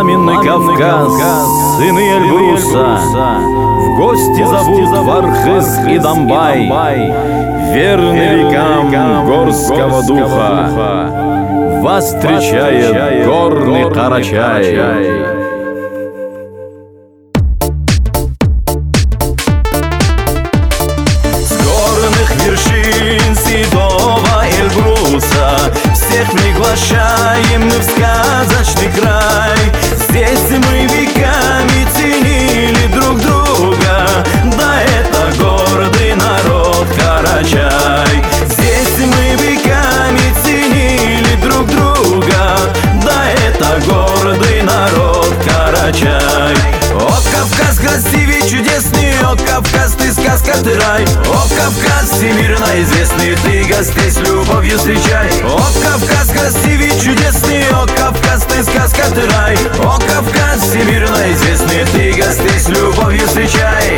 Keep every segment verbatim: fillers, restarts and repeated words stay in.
Пламенный Кавказ, сыны Эльбруса, в гости зовут Вархыз и Домбай, верный векам горского духа. Вас встречает горный Карачай. Вершин седого Эльбруса всех приглашаем мы в сказочный край. Здесь мы веками ценили друг друга, да это гордый народ Карачай. Здесь мы веками ценили друг друга, да это гордый народ Карачай. О, Кавказ красивый, чудесный, о, Кавказ, ты сказка, ты рай. О, Кавказ всемирно известный, ты гостей с любовью встречай. О, Кавказ красивый, чудесный, о, Кавказ, ты сказка, ты рай. О, Кавказ всемирно известный, ты гостей с любовью встречай.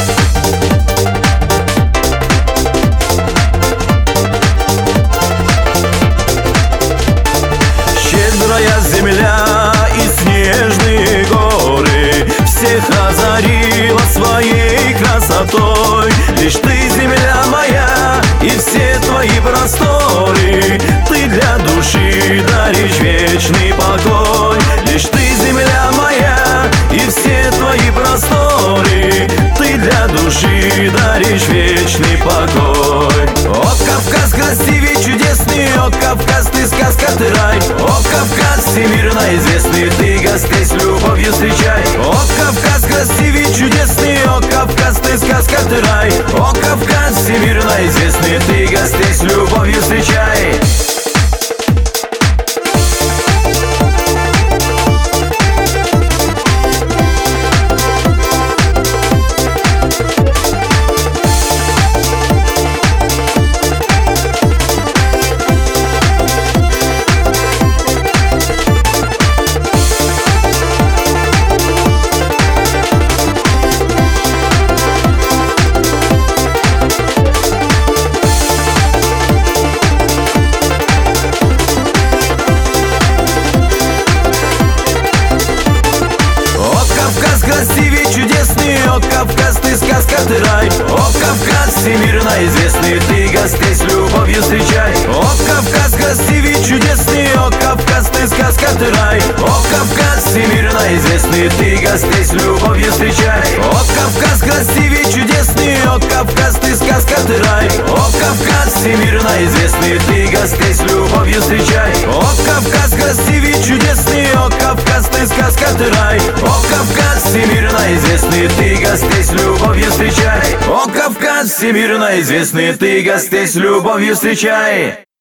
Щедрая земля и снежные горы всех озарила своей красотой. Лишь ты, земля моя, и все твои просторы, ты для души даришь вечный покой. Лишь ты, земля моя, и все твои просторы, ты для души даришь вечный покой. О, Кавказ красивый, чудесный, о, Кавказ, ты сказка, ты рай. О, Кавказ всемирно известный, ты гостей с любовью встречай. О, Кавказ красивый, чудесный, о, Кавказ, ты сказка, ты рай. О, Кавказ всемирно известный, ты гостей с любовью встречай. Красивый, чудесный, о, Кавказ, ты сказка, ты рай. О, Кавказ всемирно известный, ты гостей с любовью встречай. О, Кавказ красивый, чудесный, о, Кавказ, ты сказка, ты рай. О, Кавказ всемирно известный, ты гостей с любовью встречай. О, Кавказ красивый, чудесный, о, Кавказ, ты сказка, ты рай. О, Кавказ всемирно известный, ты гостей с любовью встречай. О, Кавказ красивый, чудесный, о, Кавказ, ты сказка, ты рай. О, Кавказ всемирно известный, ты гостей с любовью встречай. О, Кавказ всемирно известный, ты гостей с любовью встречай.